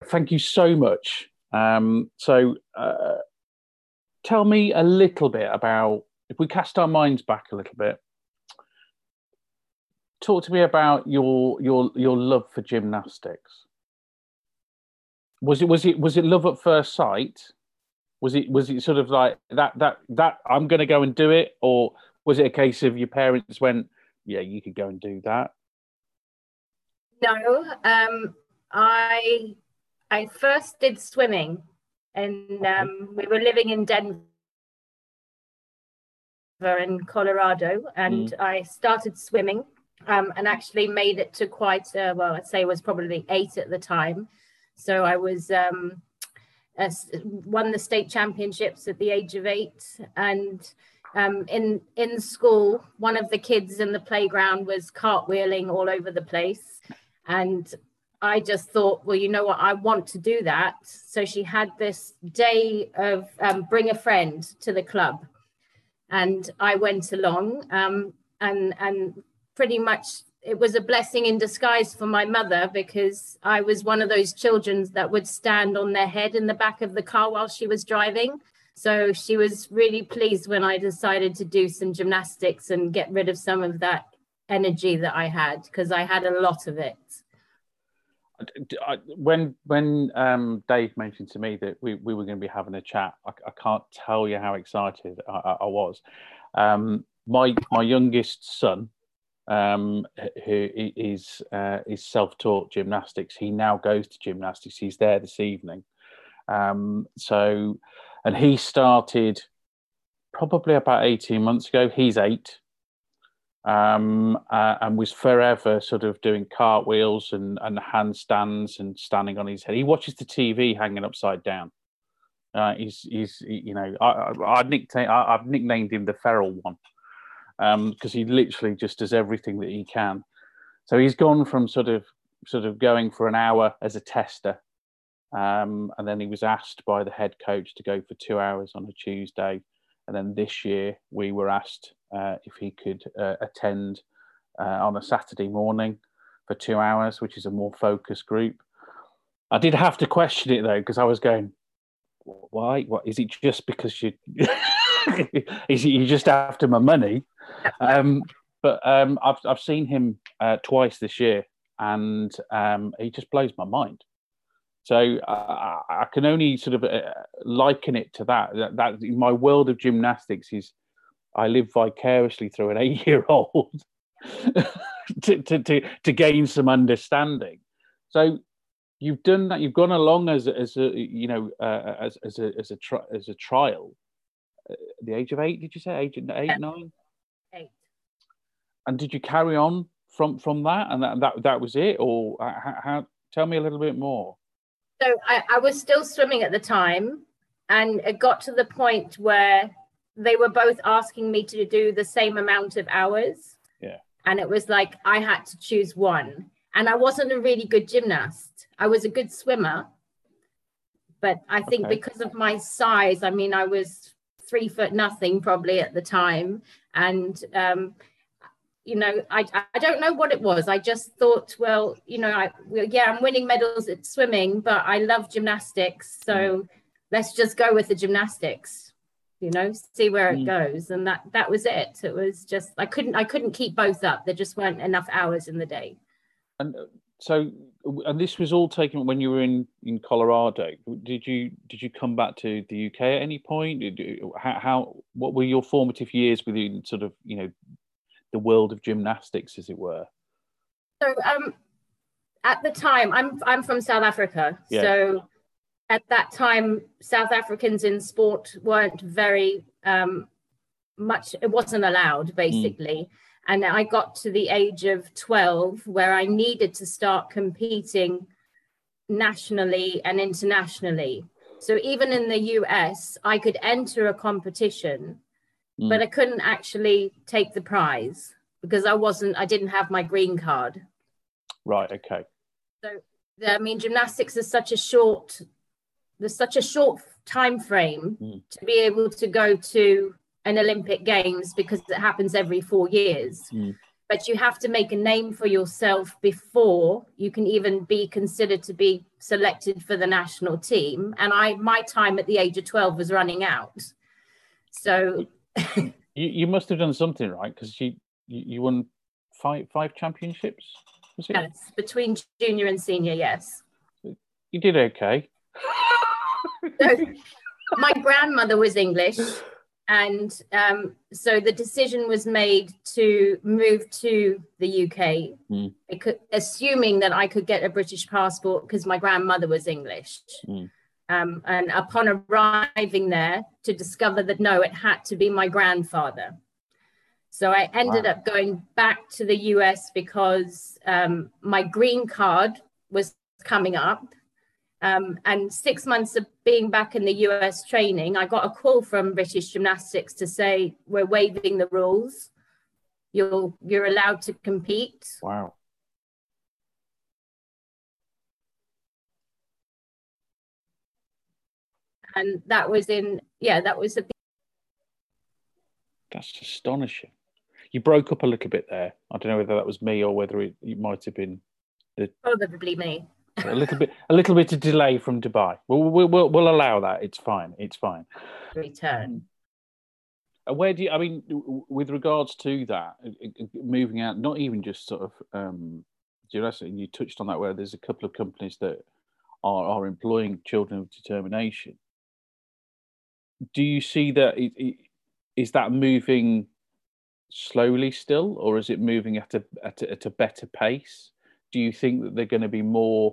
thank you so much. Tell me a little bit about, if we cast our minds back a little bit, talk to me about your love for gymnastics. Was it love at first sight? Was it sort of like that I'm going to go and do it, or was it a case of your parents went, yeah, you could go and do that? No, I first did swimming, and we were living in Denver in Colorado, and I started swimming, and actually made it to quite well, I'd say it was probably 8 at the time. So I was won the state championships at the age of 8, and in school, one of the kids in the playground was cartwheeling all over the place, and I just thought, well, you know what, I want to do that. So she had this day of bring a friend to the club, and I went along, and pretty much it was a blessing in disguise for my mother, because I was one of those children that would stand on their head in the back of the car while she was driving. So she was really pleased when I decided to do some gymnastics and get rid of some of that energy that I had, because I had a lot of it. When Dave mentioned to me that we were going to be having a chat, I can't tell you how excited I was. My youngest son, who is self-taught gymnastics, he now goes to gymnastics. He's there this evening. And he started probably about 18 months ago. He's 8. And was forever sort of doing cartwheels and handstands and standing on his head. He watches the TV hanging upside down. He's you know, I've nicknamed him the feral one, because he literally just does everything that he can. So he's gone from sort of going for an hour as a tester, and then he was asked by the head coach to go for 2 hours on a Tuesday. And then this year we were asked if he could attend on a Saturday morning for 2 hours, which is a more focused group. I did have to question it though, because I was going, why? What is it? Just because you you just after my money? But I've seen him twice this year, and he just blows my mind. So I can only sort of liken it to that my world of gymnastics is I live vicariously through an 8-year-old to gain some understanding. So you've done that. You've gone along as a you know as a trial at the age of 8. Did you say age 8, 9? 8. And did you carry on from that? And that was it, or how? Tell me a little bit more. So I was still swimming at the time, and it got to the point where they were both asking me to do the same amount of hours. Yeah. And it was like I had to choose one. And I wasn't a really good gymnast. I was a good swimmer. But I think because of my size, I mean, I was 3 foot nothing probably at the time. And you know, I don't know what it was. I just thought, well, you know, I'm winning medals at swimming, but I love gymnastics. So let's just go with the gymnastics, you know, see where it goes. And that was it. It was just, I couldn't keep both up. There just weren't enough hours in the day. And so, and this was all taken when you were in Colorado. Did you come back to the UK at any point? What were your formative years within sort of, you know, the world of gymnastics, as it were? So at the time, I'm from South Africa. Yeah. So at that time, South Africans in sport weren't very much, it wasn't allowed, basically. And I got to the age of 12 where I needed to start competing nationally and internationally. So even in the US, I could enter a competition, but I couldn't actually take the prize because I didn't have my green card. Right. Okay. So, I mean, gymnastics is there's such a short time frame to be able to go to an Olympic Games because it happens every 4 years. but you have to make a name for yourself before you can even be considered to be selected for the national team. And my time at the age of 12 was running out. So you must have done something right, because you won five championships, was it? Yes, between junior and senior, yes. You did okay. So my grandmother was English, and so the decision was made to move to the UK, assuming that I could get a British passport because my grandmother was English. And upon arriving there, to discover that no, it had to be my grandfather. So I ended up going back to the US because my green card was coming up. And 6 months of being back in the US training, I got a call from British Gymnastics to say, we're waiving the rules. You're allowed to compete. Wow. And that was That's astonishing. You broke up a little bit there. I don't know whether that was me or whether it might have been probably me. a little bit of delay from Dubai. We'll allow that. It's fine. Return. Where do you? I mean, with regards to that, moving out, not even just sort of, you touched on that, where there's a couple of companies that are employing children of determination. Do you see that? Is that moving slowly still, or is it moving at a better pace? Do you think that they're going to be more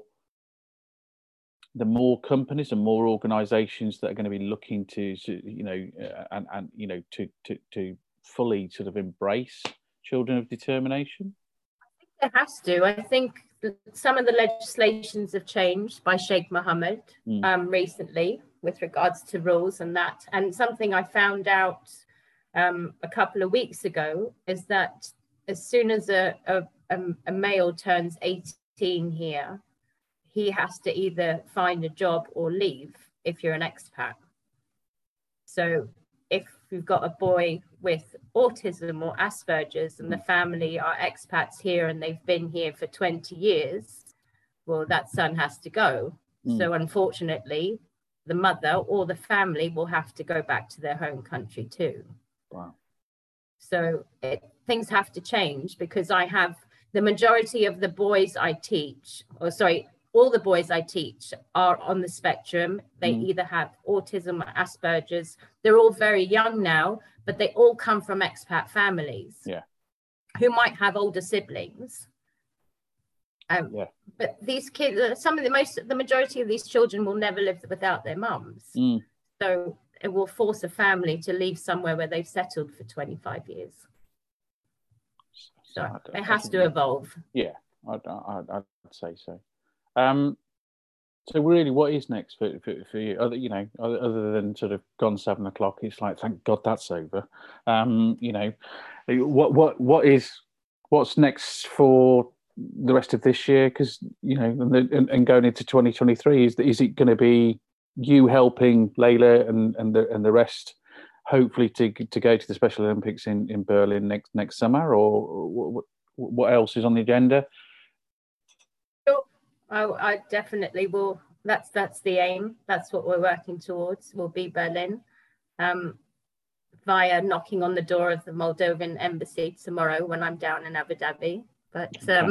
companies and more organisations that are going to be looking to to fully sort of embrace children of determination? It has to. I think some of the legislations have changed by Sheikh Mohammed recently with regards to rules and that. And something I found out a couple of weeks ago is that as soon as a male turns 18 here, he has to either find a job or leave if you're an expat. So if you've got a boy with autism or Asperger's and the family are expats here and they've been here for 20 years, well, that son has to go. So unfortunately, the mother or the family will have to go back to their home country too. Wow. So things have to change, because I have the majority of the boys I teach, all the boys I teach are on the spectrum. They either have autism or Asperger's. They're all very young now, but they all come from expat families who might have older siblings. But these kids, the majority of these children will never live without their mums. So it will force a family to leave somewhere where they've settled for 25 years. So it has to evolve. Yeah, I'd say so. So really, what is next for you? Other than sort of gone 7 o'clock, it's like, thank God that's over. What's next for the rest of this year? Because and going into 2023, is it going to be you helping Layla and the rest, hopefully to go to the Special Olympics in Berlin next summer, or what else is on the agenda? I definitely will. That's the aim. That's what we're working towards. Will be Berlin, via knocking on the door of the Moldovan embassy tomorrow when I'm down in Abu Dhabi. But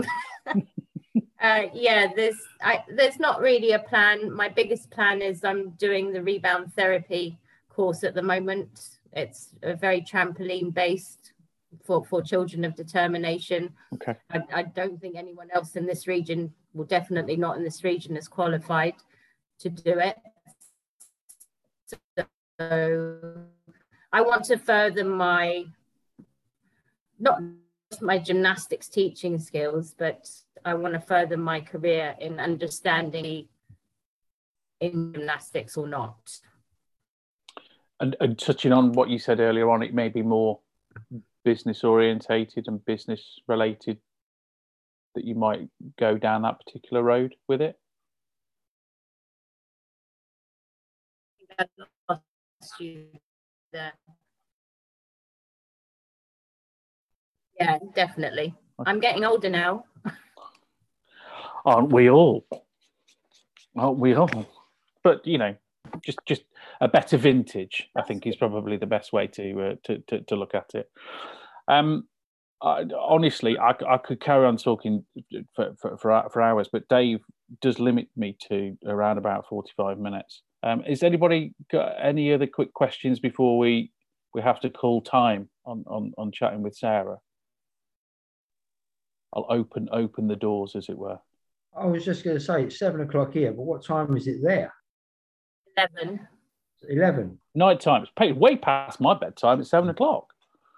there's not really a plan. My biggest plan is I'm doing the rebound therapy course at the moment. It's a very trampoline based for children of determination. Okay. I don't think anyone else in this region, well, definitely not in this region, is qualified to do it. So I want to further not my gymnastics teaching skills, but I want to further my career in understanding in gymnastics or not. And touching on what you said earlier on, it may be more business orientated and business related, that you might go down that particular road with it. I lost you there. Yeah, definitely. I'm getting older now. Aren't we all? Aren't we all? But you know, just a better vintage, I think, is probably the best way to look at it. Honestly, I could carry on talking for hours, but Dave does limit me to around about 45 minutes. Has anybody got any other quick questions before we have to call time on chatting with Sarah? I'll open the doors, as it were. I was just going to say it's 7 o'clock here, but what time is it there? 11. 11. Night time. It's way past my bedtime. It's 7 o'clock.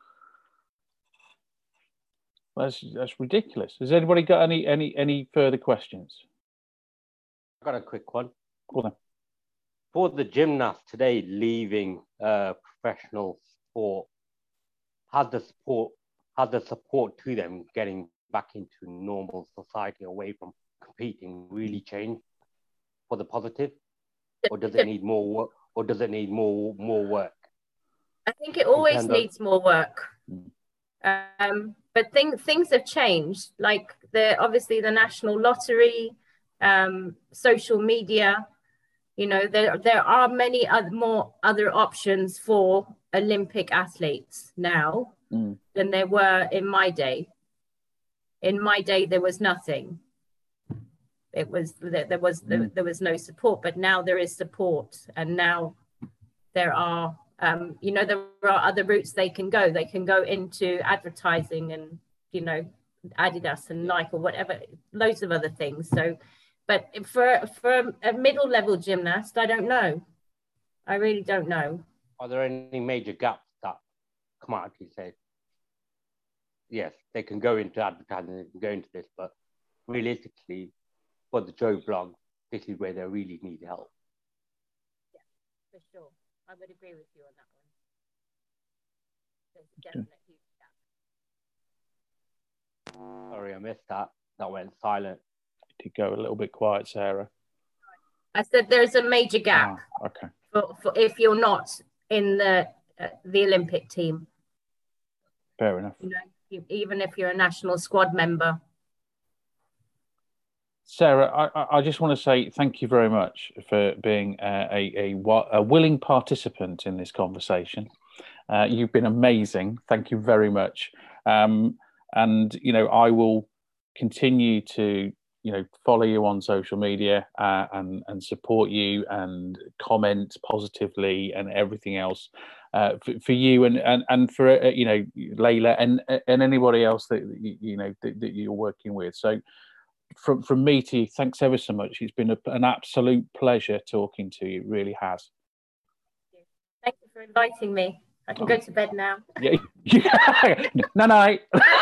That's ridiculous. Has anybody got any further questions? I got a quick one. Go on then. For the gymnast today leaving professional sport, has the support to them getting back into normal society away from competing really changed for the positive, or does it need more work? Or does it need more work? I think it always needs more work. But things have changed. Like obviously the national lottery, social media. You know, there are many other options for Olympic athletes now than there were in my day. In my day, there was nothing. There was no support, but now there is support, and now there are there are other routes they can go. They can go into advertising and Adidas and Nike or whatever, loads of other things. So, but for a middle level gymnast, I don't know. I really don't know. Are there any major gaps that Commodity said? Yes, they can go into advertising, they can go into this, but realistically, for the Joe blog, this is where they really need help. Yeah, for sure. I would agree with you on that one. There's a definite huge gap. Sorry, I missed that. That went silent. To go a little bit quiet, Sarah. I said there's a major gap. Okay. For if you're not in the Olympic team. Fair enough. Even if you're a national squad member. Sarah, I just want to say thank you very much for being a willing participant in this conversation. You've been amazing. Thank you very much. And I will continue to follow you on social media and support you and comment positively and everything else for you and for Layla and anybody else that that you're working with. So from me to you, thanks ever so much. It's been an absolute pleasure talking to you. It really has. Thank you for inviting me. I can go to bed now. Yeah. Night.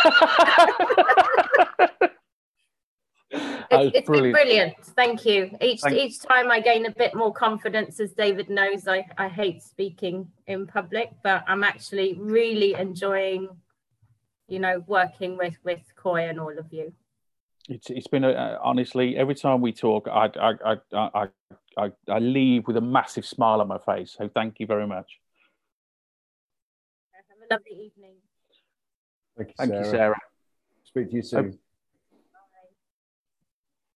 It's been brilliant. Thank you. Each time I gain a bit more confidence. As David knows, I hate speaking in public, but I'm actually really enjoying, working with Coy and all of you. It's been honestly, every time we talk, I leave with a massive smile on my face. So thank you very much. Have a lovely evening. Thank you, Sarah. Sarah. Speak to you soon.